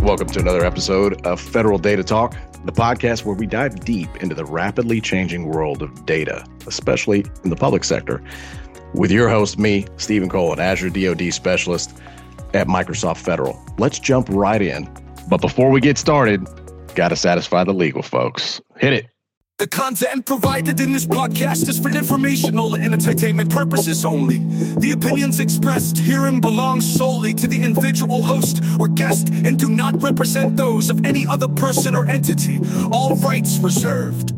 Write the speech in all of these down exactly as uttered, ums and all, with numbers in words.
Welcome to another episode of Federal Data Talk, the podcast where we dive deep into the rapidly changing world of data, especially in the public sector, with your host, me, Stephen Cole, an Azure D O D specialist at Microsoft Federal. Let's jump right in. But before we get started, got to satisfy the legal folks. Hit it. The content provided in this podcast is for informational and entertainment purposes only. The opinions expressed herein belong solely to the individual host or guest and do not represent those of any other person or entity. All rights reserved.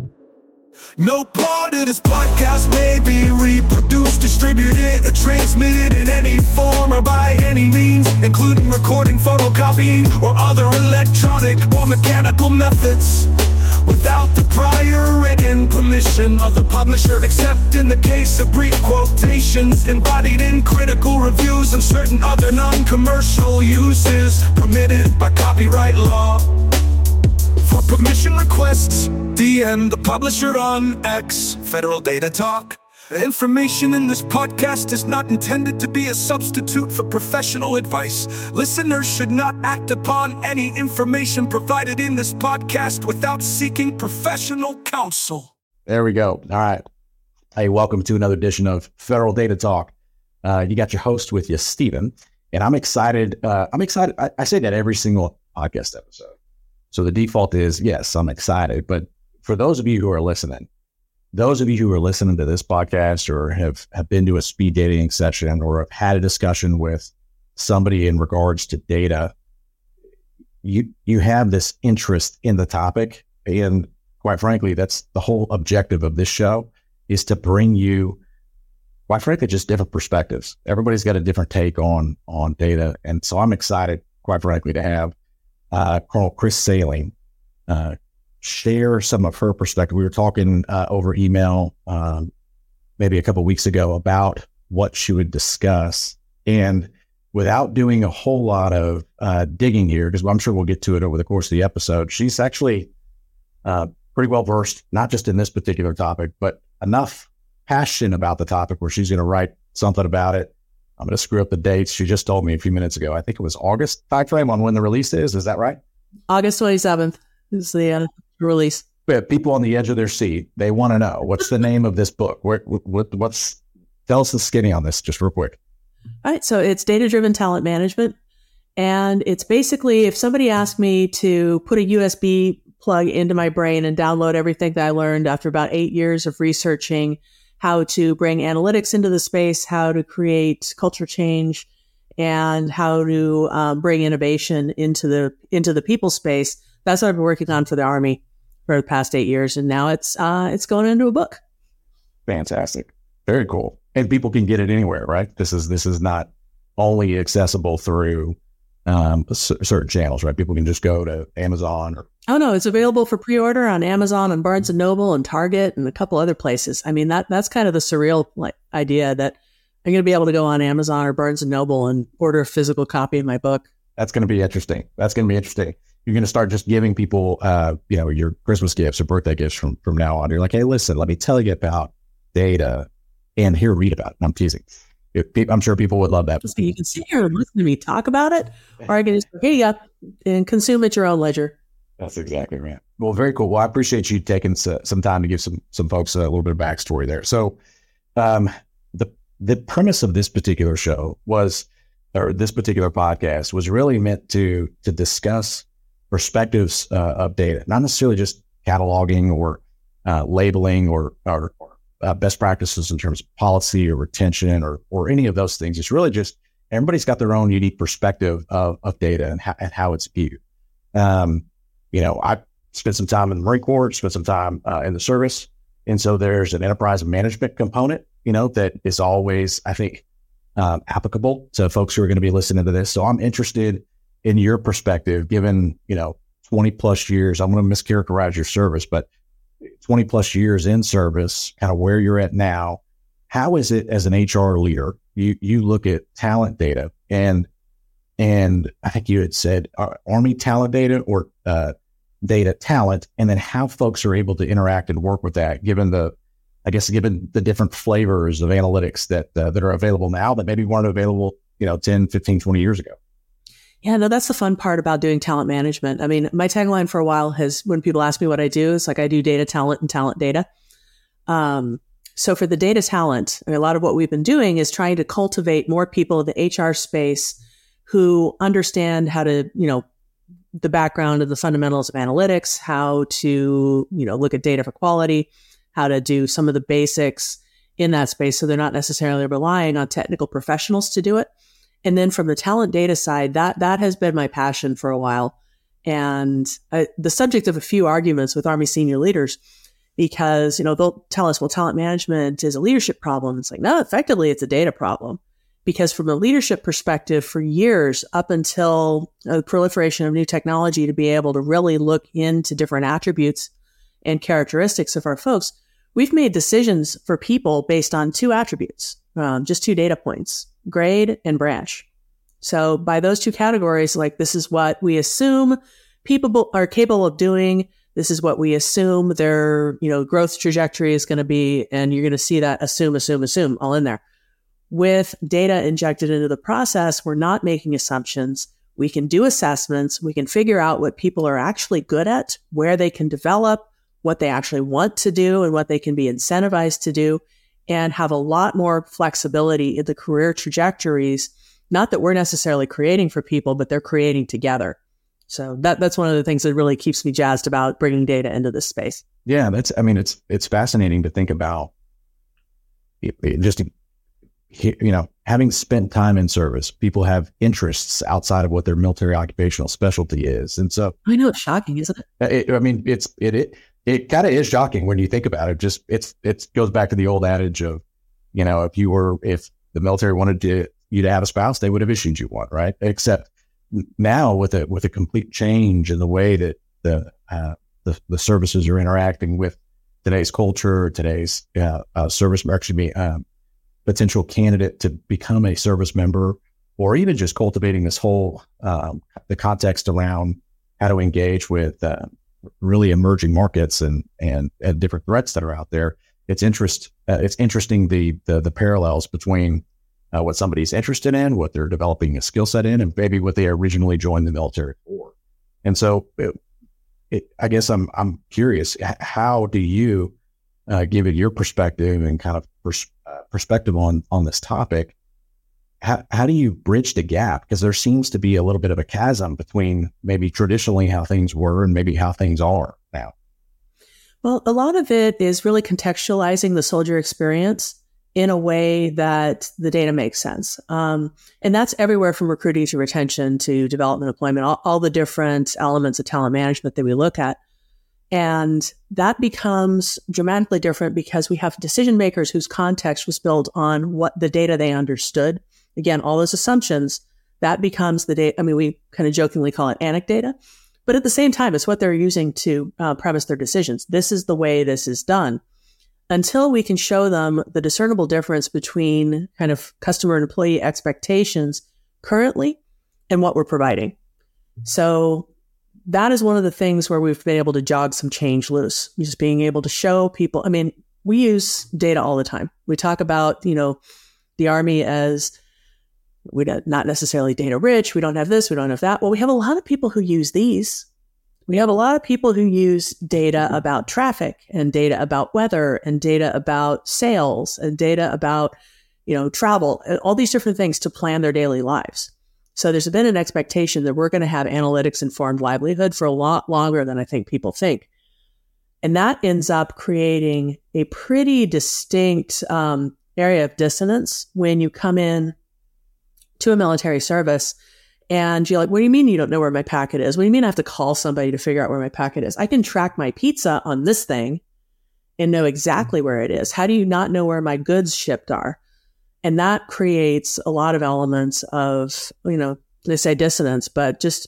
No part of this podcast may be reproduced, distributed, or transmitted in any form or by any means, including recording, photocopying, or other electronic or mechanical methods, without the prior written permission of the publisher, except in the case of brief quotations embodied in critical reviews and certain other non-commercial uses permitted by copyright law. For permission requests, D M the publisher on X, Federal Data Talk. The information in this podcast is not intended to be a substitute for professional advice. Listeners should not act upon any information provided in this podcast without seeking professional counsel. There we go. All right. Hey, welcome to another edition of Federal Data Talk. Uh, you got your host with you, Stephen, and I'm excited. Uh, I'm excited. I, I say that every single podcast episode. So the default is, yes, I'm excited. But for those of you who are listening, Those of you who are listening to this podcast or have, have been to a speed dating session or have had a discussion with somebody in regards to data, you you have this interest in the topic. And quite frankly, that's the whole objective of this show, is to bring you, quite frankly, just different perspectives. Everybody's got a different take on, on data. And so I'm excited, quite frankly, to have uh, Colonel Chris Saling uh share some of her perspective. We were talking uh, over email um, maybe a couple of weeks ago about what she would discuss. And without doing a whole lot of uh, digging here, because I'm sure we'll get to it over the course of the episode, she's actually uh, pretty well versed, not just in this particular topic, but enough passion about the topic where she's going to write something about it. I'm going to screw up the dates. She just told me a few minutes ago. I think it was August timeframe on when the release is. Is that right? August twenty-seventh is the uh, release. But people on the edge of their seat, they want to know, what's the name of this book? What, what, what's, tell us the skinny on this just real quick. All right. So it's data-driven talent management. And it's basically, if somebody asked me to put a U S B plug into my brain and download everything that I learned after about eight years of researching how to bring analytics into the space, how to create culture change, and how to um, bring innovation into the, into the people space, that's what I've been working on for the Army for the past eight years. And now it's uh, it's going into a book. Fantastic. Very cool. And people can get it anywhere, right? This is this is not only accessible through um, c- certain channels, right? People can just go to Amazon. Or Oh, no, it's available for pre-order on Amazon and Barnes and Noble and Target and a couple other places. I mean, that that's kind of the surreal like idea that I'm going to be able to go on Amazon or Barnes and Noble and order a physical copy of my book. That's going to be interesting. That's going to be interesting. You're going to start just giving people, uh, you know, your Christmas gifts or birthday gifts from, from now on. You're like, hey, listen, let me tell you about data and here, read about it. I'm teasing. If, I'm sure people would love that. So you can sit here and listen to me talk about it, or I can just, here you go, and consume at your own leisure. That's exactly right. Well, very cool. Well, I appreciate you taking some time to give some some folks a little bit of backstory there. So um, the the premise of this particular show was, or this particular podcast was really meant to to discuss perspectives uh, of data, not necessarily just cataloging or uh, labeling or, or, or uh, best practices in terms of policy or retention or or any of those things. It's really just everybody's got their own unique perspective of, of data and, ha- and how it's viewed. Um, you know, I spent some time in the Marine Corps, spent some time uh, in the service. And so there's an enterprise management component, you know, that is always, I think, um, applicable to folks who are going to be listening to this. So I'm interested in your perspective, given, you know, twenty plus years, I'm going to mischaracterize your service, but twenty plus years in service, kind of where you're at now. How is it as an H R leader, you, you look at talent data and, and I think you had said uh, Army talent data or uh, data talent, and then how folks are able to interact and work with that, given the, I guess, given the different flavors of analytics that, uh, that are available now that maybe weren't available, you know, ten, fifteen, twenty years ago. Yeah, no, that's the fun part about doing talent management. I mean, my tagline for a while has, when people ask me what I do, it's like I do data talent and talent data. Um, so for the data talent, I mean, a lot of what we've been doing is trying to cultivate more people in the H R space who understand how to, you know, the background of the fundamentals of analytics, how to, you know, look at data for quality, how to do some of the basics in that space. So they're not necessarily relying on technical professionals to do it. And then from the talent data side, that that has been my passion for a while. And I, the subject of a few arguments with Army senior leaders, because, you know, they'll tell us, well, talent management is a leadership problem. It's like, no, effectively, it's a data problem. Because from a leadership perspective, for years, up until the proliferation of new technology to be able to really look into different attributes and characteristics of our folks, we've made decisions for people based on two attributes, um, just two data points, grade and branch. So by those two categories, like, this is what we assume people are capable of doing. This is what we assume their, you know, growth trajectory is going to be. And you're going to see that assume, assume, assume all in there. With data injected into the process, we're not making assumptions. We can do assessments. We can figure out what people are actually good at, where they can develop, what they actually want to do, and what they can be incentivized to do, and have a lot more flexibility in the career trajectories. Not that we're necessarily creating for people, but they're creating together. So that that's one of the things that really keeps me jazzed about bringing data into this space. Yeah, that's, I mean, it's, it's fascinating to think about it, it just, you know, having spent time in service, people have interests outside of what their military occupational specialty is. And so I know it's shocking, isn't it? it I mean, it's, it, it, it kind of is shocking when you think about it. Just, it's, it goes back to the old adage of, you know, if you were, if the military wanted to, you to have a spouse, they would have issued you one, right? Except now with a, with a complete change in the way that the, uh, the, the services are interacting with today's culture, today's, uh, uh service, excuse me, um, potential candidate to become a service member, or even just cultivating this whole, um, the context around how to engage with, uh, really emerging markets and, and, and different threats that are out there. It's interest, uh, it's interesting the, the, the parallels between, uh, what somebody's interested in, what they're developing a skill set in, and maybe what they originally joined the military for. And so it, it, I guess I'm, I'm curious, how do you, uh, give it your perspective and kind of pers- uh, perspective on, on this topic? How, how do you bridge the gap? Because there seems to be a little bit of a chasm between maybe traditionally how things were and maybe how things are now. Well, a lot of it is really contextualizing the soldier experience in a way that the data makes sense. Um, and that's everywhere from recruiting to retention to development, employment, all, all the different elements of talent management that we look at. And that becomes dramatically different because we have decision makers whose context was built on what the data they understood. Again, all those assumptions, that becomes the data. I mean, we kind of jokingly call it anecdata, but at the same time, it's what they're using to uh, premise their decisions. This is the way this is done. Until we can show them the discernible difference between kind of customer and employee expectations currently and what we're providing. So that is one of the things where we've been able to jog some change loose, just being able to show people. I mean, we use data all the time. We talk about, you know, the Army as we're not necessarily data rich. We don't have this. We don't have that. Well, we have a lot of people who use these. We have a lot of people who use data about traffic and data about weather and data about sales and data about, you know, travel and all these different things to plan their daily lives. So there's been an expectation that we're going to have analytics informed livelihood for a lot longer than I think people think. And that ends up creating a pretty distinct um, area of dissonance when you come in to a military service and you're like, what do you mean you don't know where my packet is? What do you mean I have to call somebody to figure out where my packet is? I can track my pizza on this thing and know exactly where it is. How do you not know where my goods shipped are? And that creates a lot of elements of, you know, they say dissonance, but just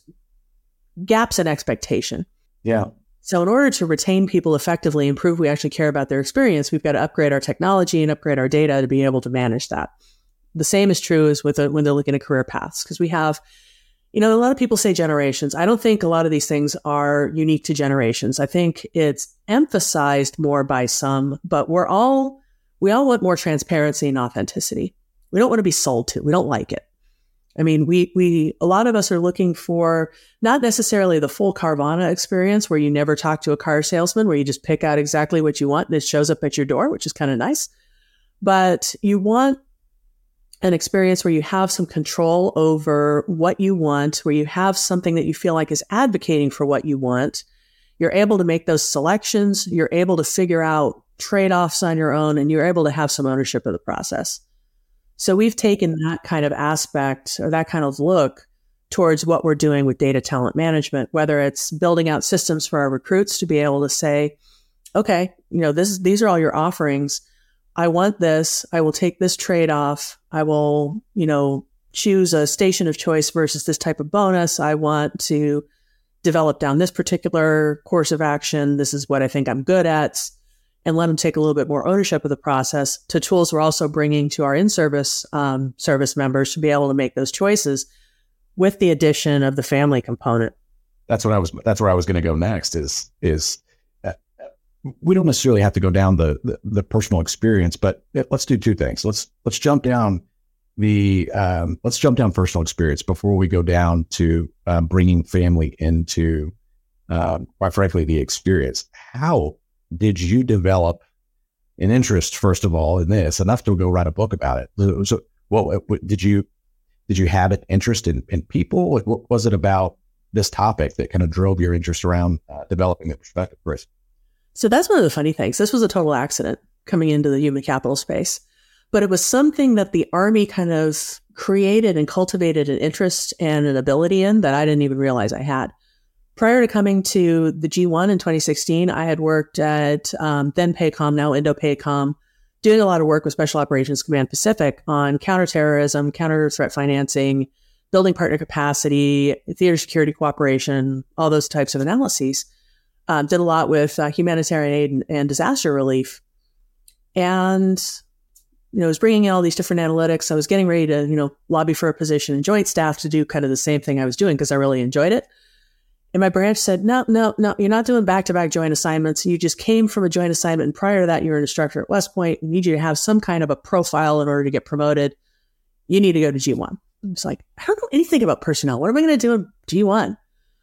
gaps in expectation. Yeah. So in order to retain people effectively and prove we actually care about their experience, we've got to upgrade our technology and upgrade our data to be able to manage that. The same is true as with a, when they're looking at career paths, because we have, you know, a lot of people say generations. I don't think a lot of these things are unique to generations. I think it's emphasized more by some, but we're all, we all want more transparency and authenticity. We don't want to be sold to. We don't like it. I mean, we, we, a lot of us are looking for not necessarily the full Carvana experience where you never talk to a car salesman, where you just pick out exactly what you want and it shows up at your door, which is kind of nice. But you want an experience where you have some control over what you want, where you have something that you feel like is advocating for what you want. You're able to make those selections. You're able to figure out trade-offs on your own, and you're able to have some ownership of the process. So we've taken that kind of aspect or that kind of look towards what we're doing with data talent management, whether it's building out systems for our recruits to be able to say, okay, you know, this, these are all your offerings. I want this. I will take this trade-off. I will, you know, choose a station of choice versus this type of bonus. I want to develop down this particular course of action. This is what I think I'm good at, and let them take a little bit more ownership of the process, to tools we're also bringing to our in-service um, service members to be able to make those choices with the addition of the family component. That's what I was, that's where I was going to go next is, is, we don't necessarily have to go down the, the, the personal experience, but let's do two things. Let's, let's jump down the, um, let's jump down personal experience before we go down to um, bringing family into, um, quite frankly, the experience. How did you develop an interest, first of all, in this enough to go write a book about it? So what, what did you, did you have an interest in, in people? What was it about this topic that kind of drove your interest around uh, developing the perspective for us? So that's one of the funny things. This was a total accident coming into the human capital space, but it was something that the Army kind of created and cultivated an interest and an ability in that I didn't even realize I had. Prior to coming to the G one in twenty sixteen, I had worked at um, then PACOM, now Indo-PACOM, doing a lot of work with Special Operations Command Pacific on counterterrorism, counter-threat financing, building partner capacity, theater security cooperation, all those types of analyses. Um, did a lot with uh, humanitarian aid and, and disaster relief. And, you know, I was bringing in all these different analytics. I was getting ready to, you know, lobby for a position in Joint Staff to do kind of the same thing I was doing because I really enjoyed it. And my branch said, no, no, no, you're not doing back-to-back joint assignments. You just came from a joint assignment. And prior to that, you were an instructor at West Point. We need you to have some kind of a profile in order to get promoted. You need to go to G one. I was like, I don't know anything about personnel. What am I going to do in G one?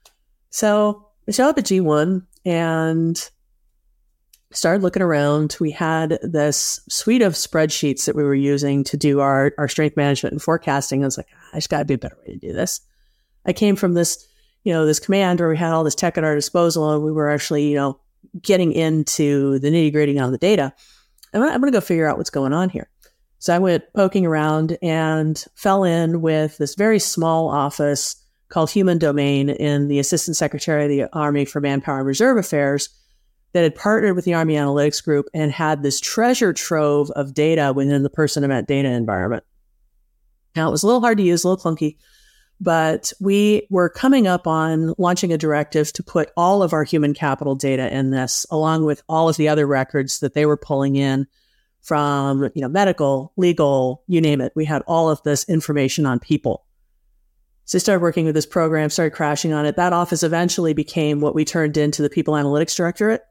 So I showed up at G one and started looking around. We had this suite of spreadsheets that we were using to do our, our strength management and forecasting. I was like, I just got to be a better way to do this. I came from this, you know, this command where we had all this tech at our disposal, and we were actually, you know, getting into the nitty gritty on the data. And I'm going to go figure out what's going on here. So I went poking around and fell in with this very small office called Human Domain in the Assistant Secretary of the Army for Manpower and Reserve Affairs that had partnered with the Army Analytics Group and had this treasure trove of data within the Person Event data environment. Now, it was a little hard to use, a little clunky, but we were coming up on launching a directive to put all of our human capital data in this, along with all of the other records that they were pulling in from, you know, medical, legal, you name it. We had all of this information on people. So I started working with this program, started crashing on it. That office eventually became what we turned into the People Analytics Directorate,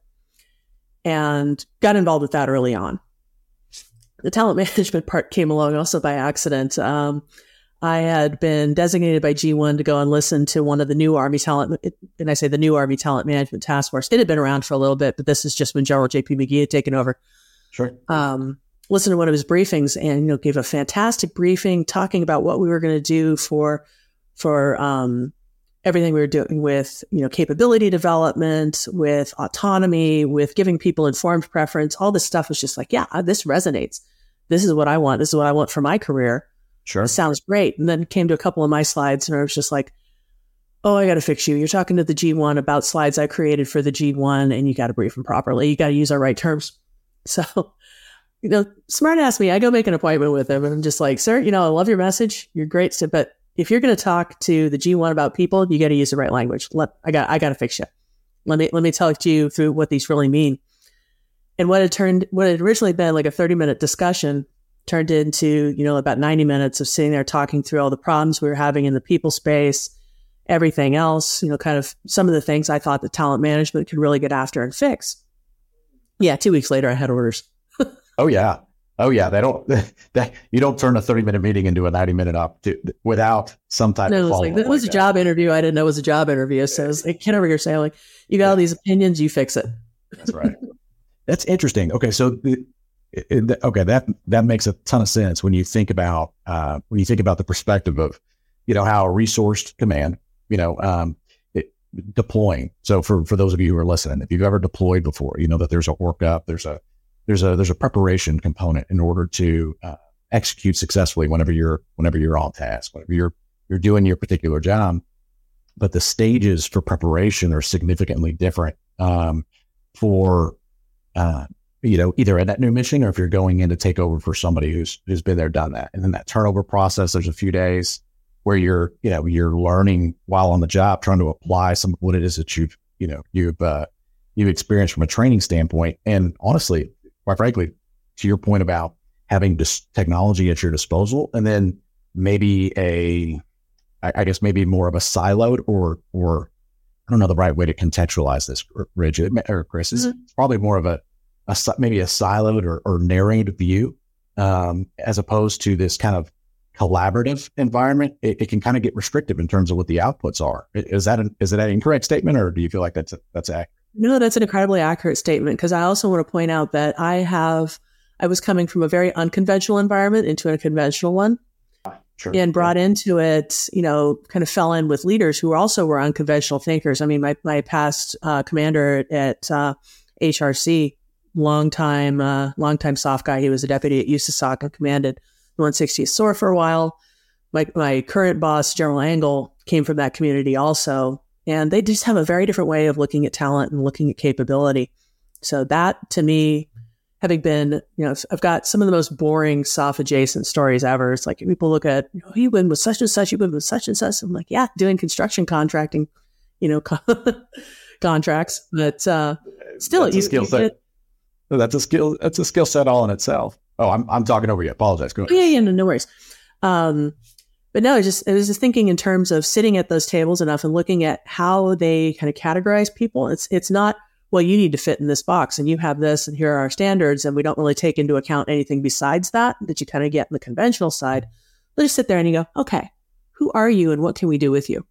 and got involved with that early on. The talent management part came along also by accident. Um, I had been designated by G one to go and listen to one of the new Army talent, and I say the new Army Talent Management Task Force. It had been around for a little bit, but this is just when General J P McGee had taken over. Sure. Um, listened to one of his briefings and, you know, gave a fantastic briefing talking about what we were going to do for for um, everything we were doing with, you know, capability development, with autonomy, with giving people informed preference. All this stuff was just like, yeah, this resonates. This is what I want. This is what I want for my career. Sure. This sounds great. And then came to a couple of my slides and I was just like, oh, I got to fix you. You're talking to the G one about slides I created for the G one, and you got to brief them properly. You got to use our right terms. So, you know, smart ass me, I go make an appointment with him and I'm just like, sir, you know, I love your message. You're great. But if you're going to talk to the G one about people, you got to use the right language. Let, I got, I got to fix you. Let me, let me tell you through what these really mean. And what it turned, what had originally been like a thirty minute discussion turned into, you know, about ninety minutes of sitting there talking through all the problems we were having in the people space, everything else, you know, kind of some of the things I thought that talent management could really get after and fix. Yeah. Two weeks later, I had orders. Oh yeah. Oh yeah, they don't. That you don't turn a thirty minute meeting into a ninety minute op to, without some type no, of follow like, up. that was like a that. job interview. I didn't know it was a job interview. So it's like, kid over here saying like, you got all these opinions, you fix it. That's right. That's interesting. Okay, so the, it, okay, that that makes a ton of sense when you think about uh, when you think about the perspective of, you know, how a resourced command, you know, um, it, deploying. So for for those of you who are listening, if you've ever deployed before, you know that there's a workup, there's a there's a there's a preparation component in order to uh, execute successfully whenever you're whenever you're on task, whenever you're you're doing your particular job. But the stages for preparation are significantly different um, for uh, you know, either a net new mission or if you're going in to take over for somebody who's who's been there, done that. And then that turnover process, there's a few days where you're you know you're learning while on the job, trying to apply some of what it is that you've you know you've uh, you've experienced from a training standpoint. And honestly, quite frankly, to your point about having dis- technology at your disposal, and then maybe a, I, I guess maybe more of a siloed or, or I don't know the right way to contextualize this, Ridge or Chris. It's, mm-hmm. it's probably more of a, a maybe a siloed or, or narrated view, um, as opposed to this kind of collaborative environment. It, it can kind of get restrictive in terms of what the outputs are. Is that an, is that an incorrect statement, or do you feel like that's a, that's accurate? No, that's an incredibly accurate statement, because I also want to point out that I have, I was coming from a very unconventional environment into a conventional one, sure. and brought into it, you know, kind of fell in with leaders who also were unconventional thinkers. I mean, my, my past uh, commander at uh, H R C, long time, uh, long time soft guy. He was a deputy at USASOC and commanded the one sixtieth S O A R for a while. My, my current boss, General Angle, came from that community also. And they just have a very different way of looking at talent and looking at capability. So that, to me, having been, you know, I've got some of the most boring soft adjacent stories ever. It's like people look at, you know, you win with such and such, you win with such and such. I'm like, yeah, doing construction contracting, you know, contracts. But uh, still, that's you, a skill you set. get, That's a skill. That's a skill set all in itself. Oh, I'm I'm talking over you. Apologize. Go ahead. Yeah, yeah, no, no worries. Um, But no, I just I was just thinking in terms of sitting at those tables enough and looking at how they kind of categorize people. It's it's not, well, you need to fit in this box and you have this and here are our standards, and we don't really take into account anything besides that that you kind of get in the conventional side. Let's just sit there and you go, okay, who are you and what can we do with you?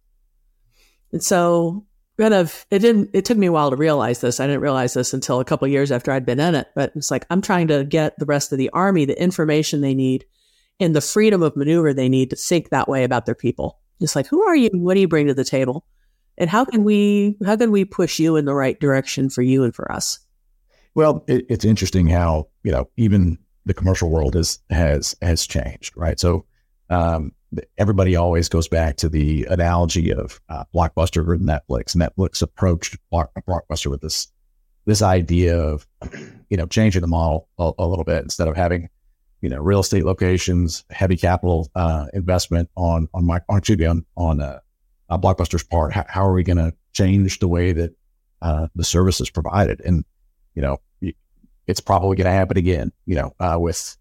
And so kind of it didn't it took me a while to realize this. I didn't realize this until a couple of years after I'd been in it. But it's like I'm trying to get the rest of the Army the information they need and the freedom of maneuver they need to think that way about their people. Just like, who are you? What do you bring to the table? And how can we, how can we push you in the right direction for you and for us? Well, it, it's interesting how, you know, even the commercial world is, has, has changed, right? So um, everybody always goes back to the analogy of uh, Blockbuster or Netflix. Netflix approached Block, Blockbuster with this, this idea of, you know, changing the model a, a little bit instead of having, you know, real estate locations, heavy capital uh, investment on on my on excuse me, on on uh, uh, Blockbuster's part. How, how are we going to change the way that uh, the service is provided? And you know, it's probably going to happen again. You know, uh, with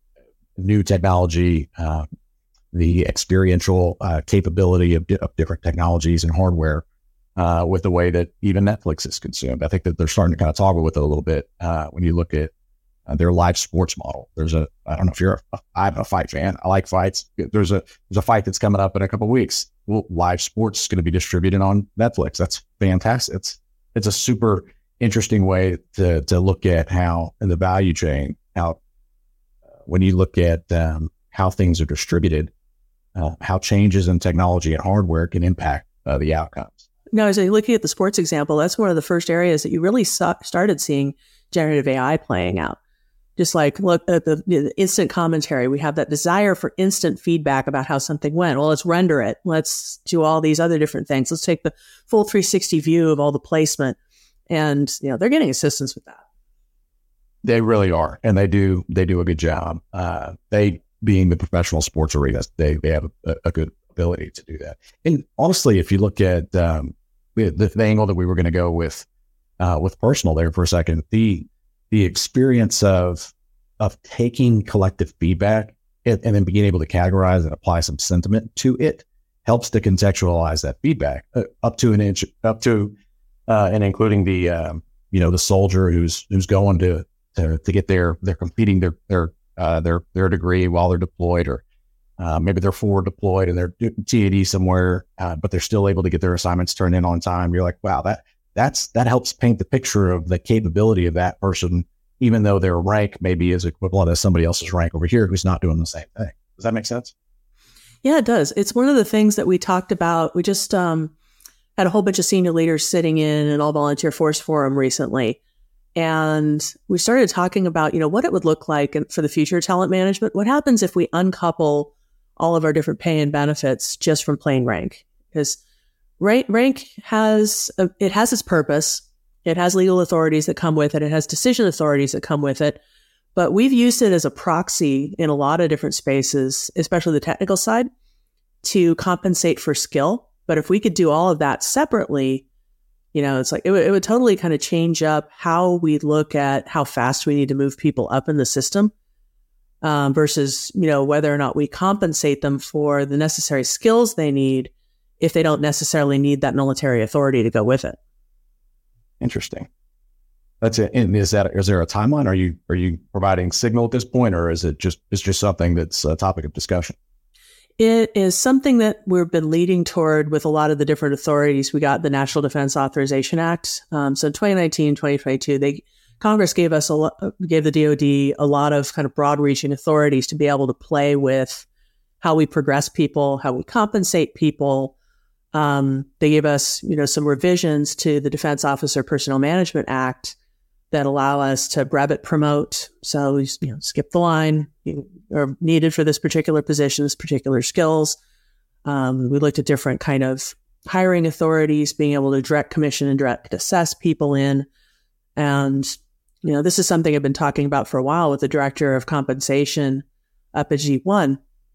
new technology, uh, the experiential uh, capability of, of different technologies and hardware, uh, with the way that even Netflix is consumed. I think that they're starting to kind of toggle with it a little bit uh, when you look at Uh, their live sports model. There's a, I don't know if you're, a, I'm a fight fan. I like fights. There's a, there's a fight that's coming up in a couple of weeks. Well, live sports is going to be distributed on Netflix. That's fantastic. It's, it's a super interesting way to, to look at how in the value chain, how, uh, when you look at um, how things are distributed, uh, how changes in technology and hardware can impact uh, the outcomes. No, as I looking at the sports example, that's one of the first areas that you really saw, started seeing generative A I playing out. Just like look at the, the instant commentary, we have that desire for instant feedback about how something went. Well, let's render it. Let's do all these other different things. Let's take the full three sixty view of all the placement. And, you know, they're getting assistance with that. They really are. And they do, they do a good job. Uh, they being the professional sports arenas, they, they have a, a good ability to do that. And honestly, if you look at um, the, the angle that we were going to go with, uh, with personal there for a second, the, the experience of, of taking collective feedback and, and then being able to categorize and apply some sentiment to it helps to contextualize that feedback uh, up to an inch, up to, uh, and including the, um, you know, the soldier who's, who's going to, to, to get their, they're completing their, their, uh, their their degree while they're deployed, or uh, maybe they're forward deployed and they're T A D somewhere, uh, but they're still able to get their assignments turned in on time. You're like, wow, that that's that helps paint the picture of the capability of that person, even though their rank maybe is equivalent as somebody else's rank over here who's not doing the same thing. Does that make sense? Yeah, it does. It's one of the things that we talked about. We just um, had a whole bunch of senior leaders sitting in an all-volunteer force forum recently. And we started talking about, you know, what it would look like for the future of talent management. What happens if we uncouple all of our different pay and benefits just from plain rank? Because rank, rank has, a, it has its purpose. It has legal authorities that come with it. It has decision authorities that come with it. But we've used it as a proxy in a lot of different spaces, especially the technical side, to compensate for skill. But if we could do all of that separately, you know, it's like it, w- it would totally kind of change up how we look at how fast we need to move people up in the system um, versus, you know, whether or not we compensate them for the necessary skills they need if they don't necessarily need that military authority to go with it. Interesting. That's it. And is that, is there a timeline? Are you, are you providing signal at this point, or is it just, it's just something that's a topic of discussion? It is something that we've been leading toward with a lot of the different authorities. We got the National Defense Authorization Act. Um, so in twenty nineteen, twenty twenty-two, they, Congress gave us a lot, gave the D O D a lot of kind of broad reaching authorities to be able to play with how we progress people, how we compensate people. Um, they gave us, you know, some revisions to the Defense Officer Personnel Management Act that allow us to brevet promote. So, you know, skip the line, you are needed for this particular position, this particular skills. Um, we looked at different kind of hiring authorities, being able to direct commission and direct assess people in. And, you know, this is something I've been talking about for a while with the director of compensation up at G one.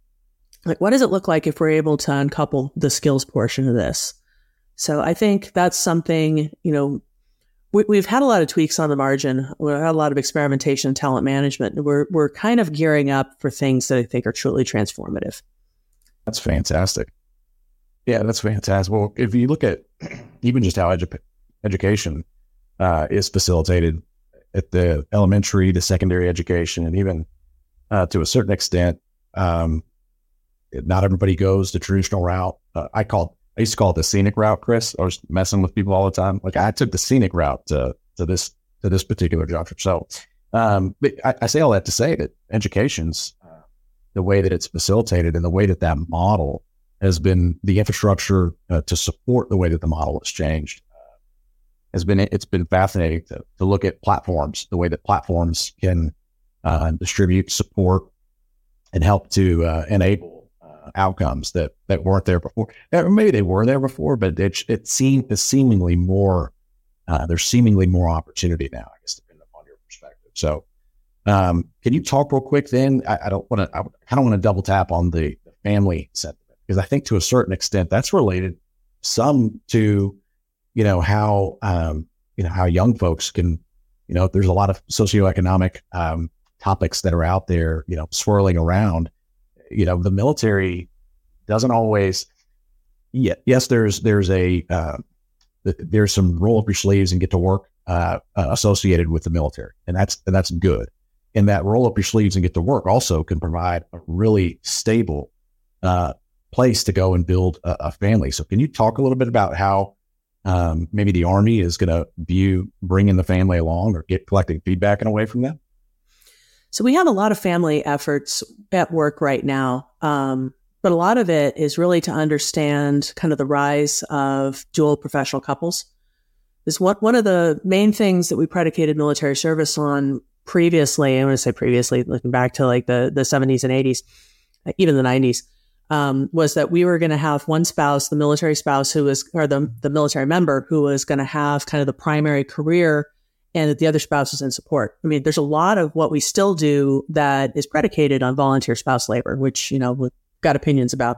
Like, what does it look like if we're able to uncouple the skills portion of this? So I think that's something, you know, we, we've had a lot of tweaks on the margin. We've had a lot of experimentation in talent management. We're, we're kind of gearing up for things that I think are truly transformative. That's fantastic. Yeah, that's fantastic. Well, if you look at even just how edu- education uh, is facilitated at the elementary, the secondary education, and even uh, to a certain extent, um, not everybody goes the traditional route. Uh, I call I used to call it the scenic route, Chris. I was messing with people all the time. Like, I took the scenic route to to this to this particular juncture. So, um, but I, I say all that to say that education's uh, the way that it's facilitated and the way that that model has been, the infrastructure uh, to support the way that the model has changed uh, has been. It's been fascinating to to look at platforms, the way that platforms can uh, distribute, support, and help to uh, enable outcomes that, that weren't there before. Or maybe they were there before, but it it seemed it's seemingly more. Uh, there's seemingly more opportunity now, I guess, depending upon your perspective. So, um, can you talk real quick? Then I, I don't want to. I kind of want to double tap on the, the family sentiment, because I think to a certain extent that's related some to, you know, how um, you know how young folks can, you know, there's a lot of socioeconomic um, topics that are out there, you know, swirling around. You know, the military doesn't always. Yeah, yes, there's there's a uh, there's some roll up your sleeves and get to work uh, uh, associated with the military, and that's and that's good. And that roll up your sleeves and get to work also can provide a really stable uh, place to go and build a, a family. So, can you talk a little bit about how um, maybe the Army is going to view bringing the family along, or get collecting feedback in a way from them? So we have a lot of family efforts at work right now, um, but a lot of it is really to understand kind of the rise of dual professional couples. Is one one of the main things that we predicated military service on previously. I want to say previously, looking back to like the the seventies and eighties, even the nineties, um, was that we were going to have one spouse, the military spouse, who was, or the the military member who was going to have kind of the primary career, and that the other spouse is in support. I mean, there's a lot of what we still do that is predicated on volunteer spouse labor, which, you know, we've got opinions about.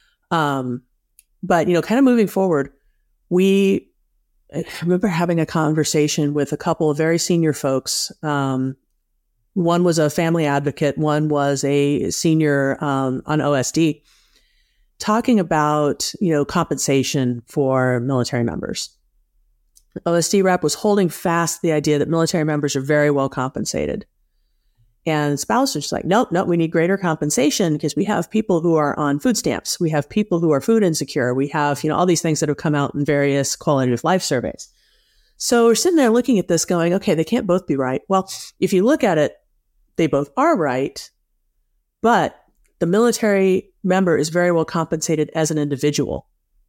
Um, but, you know, kind of moving forward, we I remember having a conversation with a couple of very senior folks. Um, one was a family advocate. One was a senior um, on O S D, talking about, you know, compensation for military members. O S D rep was holding fast the idea that military members are very well compensated. And spouses are just like, nope, nope, we need greater compensation because we have people who are on food stamps. We have people who are food insecure. We have, you know, all these things that have come out in various quality of life surveys. So we're sitting there looking at this going, okay, they can't both be right. Well, if you look at it, they both are right, but the military member is very well compensated as an individual.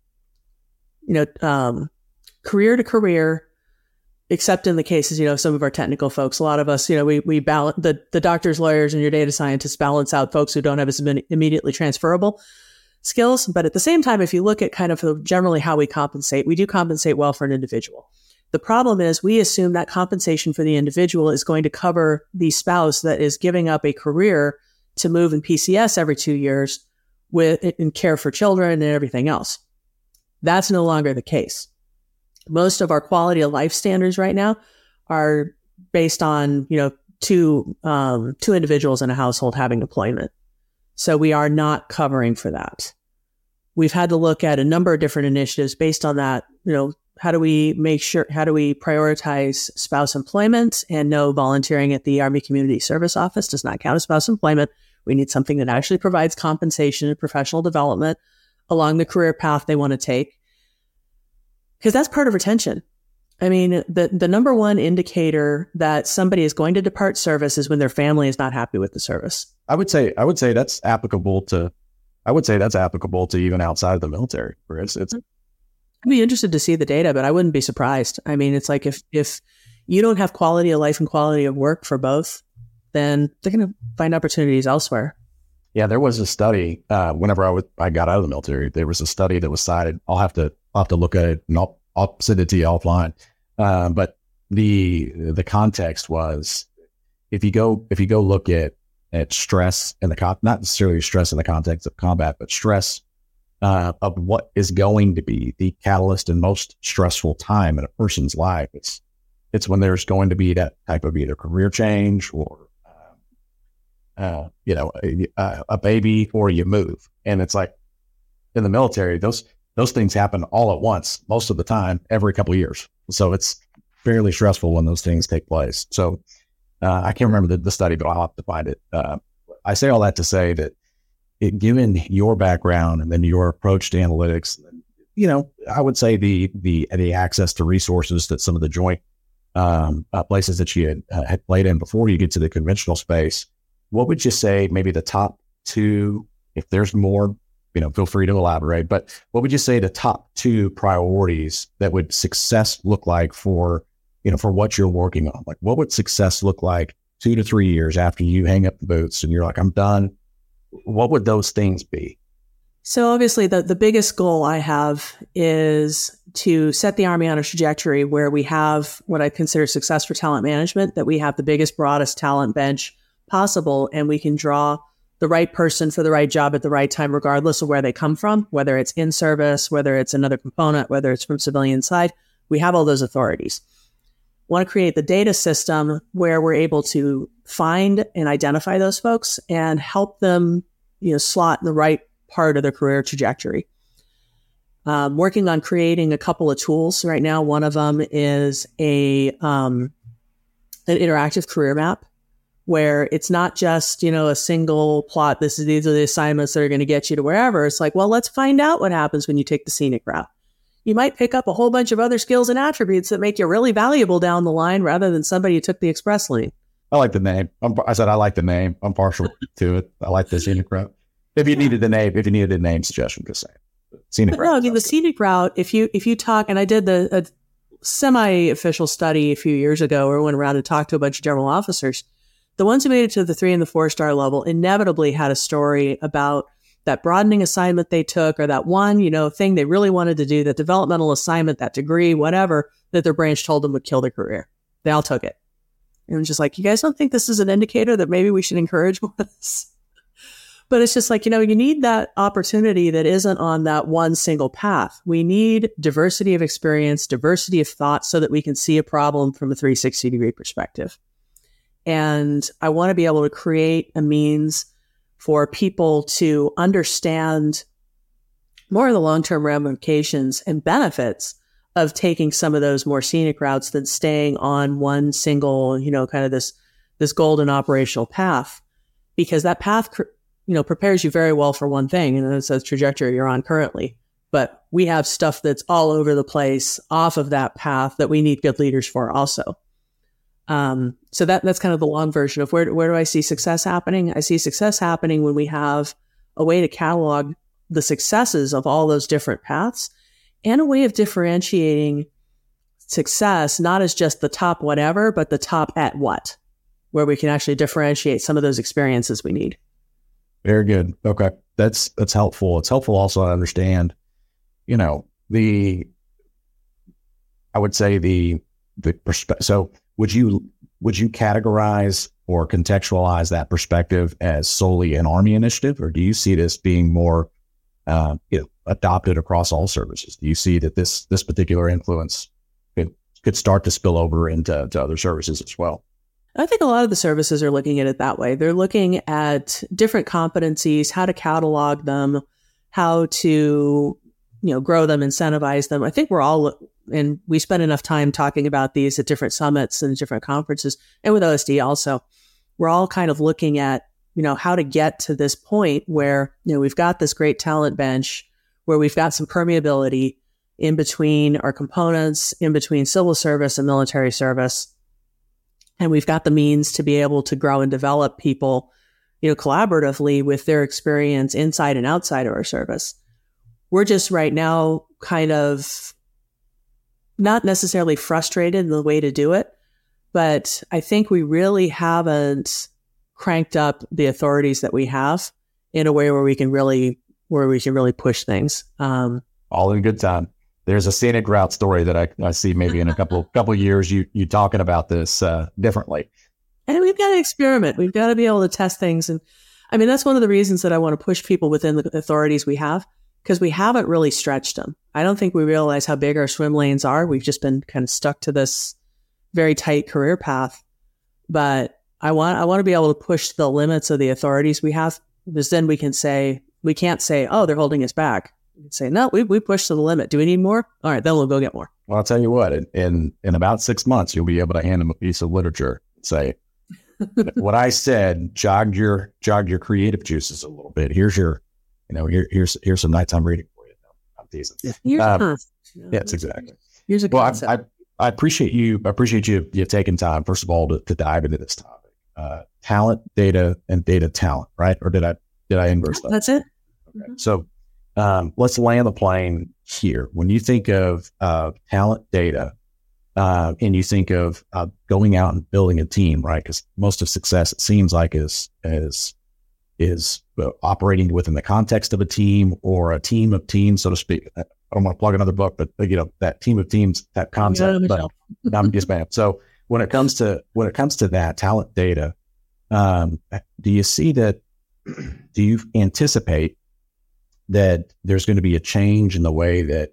You know, um, career to career, except in the cases, you know, some of our technical folks, a lot of us, you know, we, we balance the, the doctors, lawyers, and your data scientists balance out folks who don't have as many immediately transferable skills. But at the same time, if you look at kind of generally how we compensate, we do compensate well for an individual. The problem is we assume that compensation for the individual is going to cover the spouse that is giving up a career to move in P C S every two years with in care for children and everything else. That's no longer the case. Most of our quality of life standards right now are based on, you know, two, um, two individuals in a household having employment. So we are not covering for that. We've had to look at a number of different initiatives based on that. You know, how do we make sure, how do we prioritize spouse employment? And no, volunteering at the Army Community Service Office does not count as spouse employment. We need something that actually provides compensation and professional development along the career path they want to take. Because that's part of retention. I mean, the, the number one indicator that somebody is going to depart service is when their family is not happy with the service. I would say, I would say that's applicable to, I would say that's applicable to even outside of the military. It's, it's, I'd be interested to see the data, but I wouldn't be surprised. I mean, it's like if, if you don't have quality of life and quality of work for both, then they're going to find opportunities elsewhere. Yeah, there was a study, uh, whenever I, was, I got out of the military, there was a study that was cited. I'll have to, I'll have to look at it and I'll, I'll send it to you offline. Uh, but the, the context was, if you go, if you go look at, at stress in the, con- not necessarily stress in the context of combat, but stress, uh, of what is going to be the catalyst and most stressful time in a person's life. It's, it's when there's going to be that type of either career change or, Uh, you know, a, a baby, or you move. And it's like in the military, those those things happen all at once, most of the time, every couple of years. So it's fairly stressful when those things take place. So uh, I can't remember the, the study, but I'll have to find it. Uh, I say all that to say that it, given your background and then your approach to analytics, you know, I would say the the the access to resources that some of the joint um, uh, places that you had, uh, had played in before you get to the conventional space. What would you say maybe the top two, if there's more, you know, feel free to elaborate, but what would you say the top two priorities that would success look like for, you know, for what you're working on? Like, what would success look like two to three years after you hang up the boots and you're like, I'm done? What would those things be? So obviously the, the biggest goal I have is to set the Army on a trajectory where we have what I consider success for talent management, that we have the biggest, broadest talent bench possible, and we can draw the right person for the right job at the right time, regardless of where they come from, whether it's in service, whether it's another component, whether it's from civilian side. We have all those authorities. Want to create the data system where we're able to find and identify those folks and help them, you know, slot in the right part of their career trajectory. Um, working on creating a couple of tools right now. One of them is a um, an interactive career map, where it's not just, you know, a single plot. This is, these are the assignments that are going to get you to wherever. It's like, well, let's find out what happens when you take the scenic route. You might pick up a whole bunch of other skills and attributes that make you really valuable down the line rather than somebody who took the express lane. I like the name. I'm, I said, I like the name. I'm partial to it. I like the scenic route. If you needed the name, if you needed a name suggestion, just saying. Scenic route. No, I mean, the scenic route, if you, if you talk, and I did the a semi-official study a few years ago where I went around and talked to a bunch of general officers. The ones who made it to the three and the four star level inevitably had a story about that broadening assignment they took, or that one, you know, thing they really wanted to do, that developmental assignment, that degree, whatever, that their branch told them would kill their career. They all took it. And I'm just like, you guys don't think this is an indicator that maybe we should encourage more of this? But it's just like, you know, you need that opportunity that isn't on that one single path. We need diversity of experience, diversity of thought, so that we can see a problem from a three sixty degree perspective. And I want to be able to create a means for people to understand more of the long-term ramifications and benefits of taking some of those more scenic routes than staying on one single, you know, kind of this, this golden operational path, because that path, you know, prepares you very well for one thing, and it's a trajectory you're on currently. But we have stuff that's all over the place off of that path that we need good leaders for also. Um, so that that's kind of the long version of where, where do I see success happening? I see success happening when we have a way to catalog the successes of all those different paths and a way of differentiating success, not as just the top whatever, but the top at what, where we can actually differentiate some of those experiences we need. Very good. Okay. That's, that's helpful. It's helpful also to understand, you know, the, I would say the, the perspective. So would you, would you categorize or contextualize that perspective as solely an Army initiative, or do you see this being more, uh, you know, adopted across all services? Do you see that this, this particular influence could, could start to spill over into to other services as well? I think a lot of the services are looking at it that way. They're looking at different competencies, how to catalog them, how to, you know, grow them, incentivize them. I think we're all, and we spend enough time talking about these at different summits and different conferences, and with O S D also, we're all kind of looking at, you know, how to get to this point where, you know, we've got this great talent bench, where we've got some permeability in between our components, in between civil service and military service. And we've got the means to be able to grow and develop people, you know, collaboratively with their experience inside and outside of our service. We're just right now kind of not necessarily frustrated in the way to do it, but I think we really haven't cranked up the authorities that we have in a way where we can really, where we can really push things. Um, All in good time. There's a scenic route story that I, I see maybe in a couple couple years, you you talking about this uh, differently. And we've got to experiment. We've got to be able to test things. And I mean, that's one of the reasons that I want to push people within the authorities we have, because we haven't really stretched them. I don't think we realize how big our swim lanes are. We've just been kind of stuck to this very tight career path. But I want I want to be able to push the limits of the authorities we have, because then we can say, we can't say, oh, they're holding us back. We can say, no, we we pushed to the limit. Do we need more? All right, then we'll go get more. Well, I'll tell you what, in, in, in about six months, you'll be able to hand them a piece of literature and say, what I said jogged your jogged your creative juices a little bit. Here's your, you know, here, here's here's some nighttime reading for you. No, I'm teasing. Here's um, a concept. You know, yes, exactly. Here's a well, concept. I, I I appreciate you. I appreciate you you taking time, first of all, to, to dive into this topic. Uh, talent, data, and data talent, right? Or did I did I inverse that? That's it. Okay. Mm-hmm. So um, let's land the plane here. When you think of uh, talent, data, uh, and you think of uh, going out and building a team, right? Because most of success, it seems like, is is is uh, operating within the context of a team or a team of teams, so to speak. I don't want to plug another book, but you know, that team of teams, that concept. But I'm just bad. So when it comes to when it comes to that talent, data, um, do you see that? Do you anticipate that there's going to be a change in the way that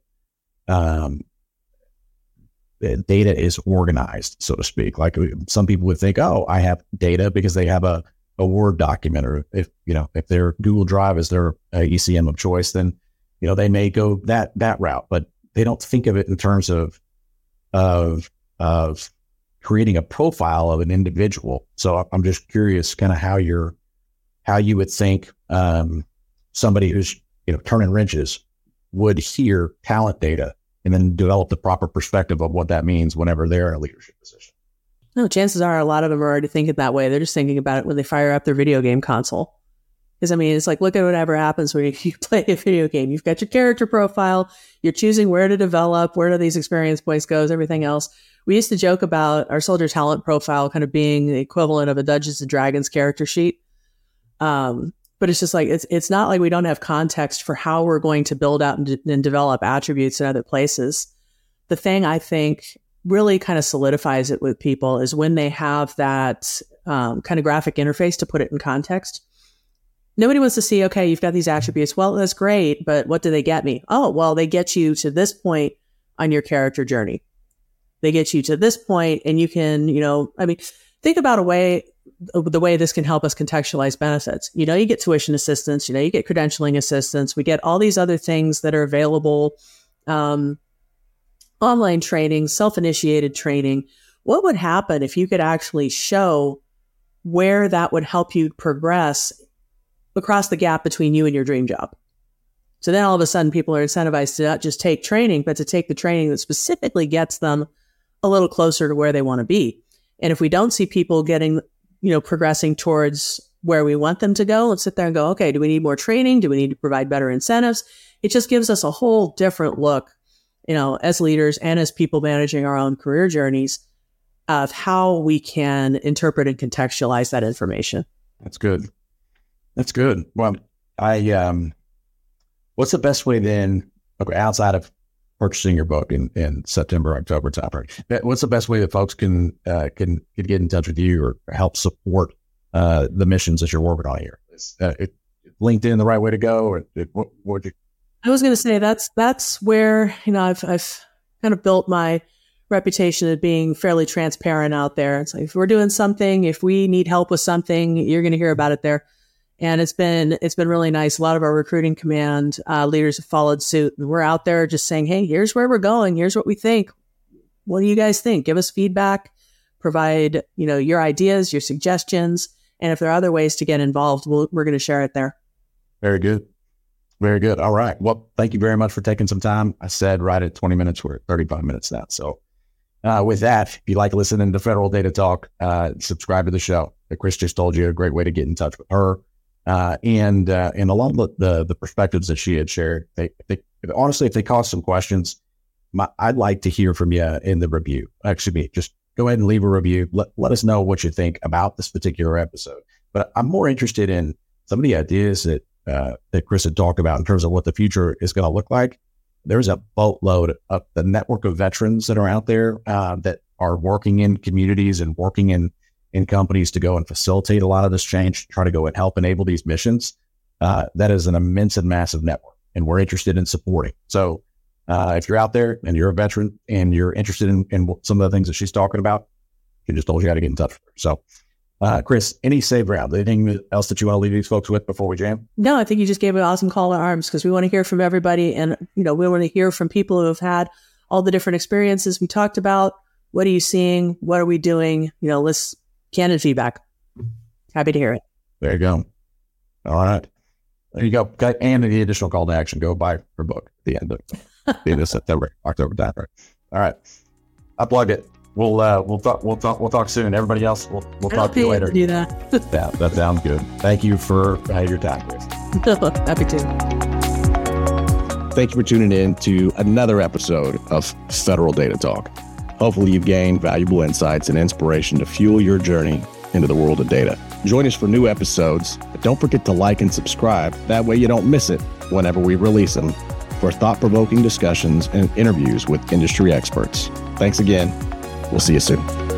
um, that data is organized, so to speak? Like some people would think, oh, I have data because they have a, a Word document, or if, you know, if their Google Drive is their uh, E C M of choice, then, you know, they may go that, that route, but they don't think of it in terms of, of, of creating a profile of an individual. So I'm just curious kind of how you're, how you would think um, somebody who's, you know, turning wrenches would hear talent data and then develop the proper perspective of what that means whenever they're in a leadership position. No, chances are a lot of them are already thinking that way. They're just thinking about it when they fire up their video game console. Because, I mean, it's like, look at whatever happens when you play a video game. You've got your character profile. You're choosing where to develop, where do these experience points goes, everything else. We used to joke about our soldier talent profile kind of being the equivalent of a Dungeons and Dragons character sheet. Um, but it's just like, it's it's not like we don't have context for how we're going to build out and, de- and develop attributes in other places. The thing I think really kind of solidifies it with people is when they have that um, kind of graphic interface to put it in context. Nobody wants to see, okay, you've got these attributes. Well, that's great, but what do they get me? Oh, well, they get you to this point on your character journey. They get you to this point, and you can, you know, I mean, think about a way, the way this can help us contextualize benefits. You know, you get tuition assistance, you know, you get credentialing assistance. We get all these other things that are available, um, online training, self-initiated training. What would happen if you could actually show where that would help you progress across the gap between you and your dream job. So then all of a sudden people are incentivized to not just take training, but to take the training that specifically gets them a little closer to where they want to be. And if we don't see people getting, you know, progressing towards where we want them to go, let's sit there and go, okay, do we need more training? Do we need to provide better incentives? It just gives us a whole different look, you know, as leaders and as people managing our own career journeys of how we can interpret and contextualize that information. That's good. That's good. Well, I, um, what's the best way then, okay, outside of purchasing your book in, in September, October time, what's the best way that folks can, uh, can, can get in touch with you or help support, uh, the missions that you're working on here? Is uh, it, LinkedIn the right way to go? Or it, what, what would you? I was going to say that's, that's where, you know, I've, I've kind of built my reputation of being fairly transparent out there. It's like, if we're doing something, if we need help with something, you're going to hear about it there. And it's been, it's been really nice. A lot of our recruiting command uh, leaders have followed suit, and we're out there just saying, hey, here's where we're going. Here's what we think. What do you guys think? Give us feedback, provide, you know, your ideas, your suggestions. And if there are other ways to get involved, we'll, we're going to share it there. Very good. Very good. All right. Well, thank you very much for taking some time. I said right at twenty minutes, we're at thirty-five minutes now. So uh, with that, if you like listening to Federal Data Talk, uh, subscribe to the show. Chris just told you a great way to get in touch with her. Uh, and, uh, and along the, the, the perspectives that she had shared, they, they, honestly, if they cause some questions, my, I'd like to hear from you in the review. Actually, just go ahead and leave a review. Let, let us know what you think about this particular episode. But I'm more interested in some of the ideas that, uh, that Chris had talked about in terms of what the future is going to look like. There's a boatload of the network of veterans that are out there, uh, that are working in communities and working in in companies to go and facilitate a lot of this change, try to go and help enable these missions. Uh, that is an immense and massive network, and we're interested in supporting. So uh, if you're out there and you're a veteran and you're interested in, in some of the things that she's talking about, she just told you how to get in touch with her. So uh, Chris, any save round, anything else that you want to leave these folks with before we jam? No, I think you just gave an awesome call to arms, because we want to hear from everybody. And, you know, we want to hear from people who have had all the different experiences we talked about. What are you seeing? What are we doing? You know, let's candid feedback. Happy to hear it. There you go. All right. There you go. Okay. And the additional call to action, go buy her book at the end of, the end of September, October time. All right. I plugged it. We'll, uh, we'll talk, we'll talk, we'll talk soon. Everybody else, we'll, we'll talk to you later. Do that. Yeah, that sounds good. Thank you for uh, your time, Chris. Happy to. Thank you for tuning in to another episode of Federal Data Talk. Hopefully you've gained valuable insights and inspiration to fuel your journey into the world of data. Join us for new episodes, but don't forget to like and subscribe. That way you don't miss it whenever we release them, for thought-provoking discussions and interviews with industry experts. Thanks again. We'll see you soon.